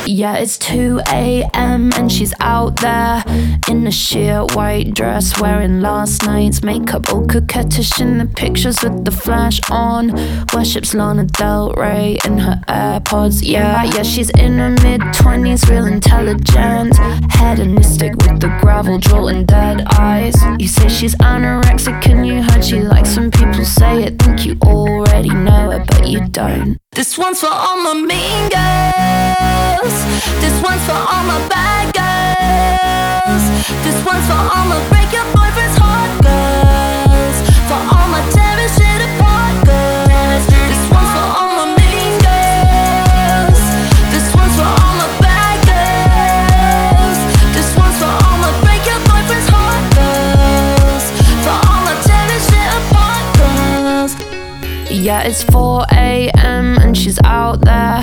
Yeah, it's 2 a.m. and she's out there in a sheer white dress, wearing last night's makeup, all coquettish in the pictures with the flash on. Worships Lana Del Rey in her AirPods. Yeah, she's in her mid-20s, real intelligent, hedonistic with the gravel drawl and dead eyes. You say she's anorexic and you heard she likes some people say it. Think you already know her, but you don't. This one's for all my mean girls. This one's for all my bad girls. This one's for all my break your boyfriend's heart girls. For all my tearing shit apart girls. This one's for all my mean girls. This one's for all my bad girls. This one's for all my break your boyfriend's heart girls. For all my tearing shit apart girls. Yeah, it's 4 a.m. and she's out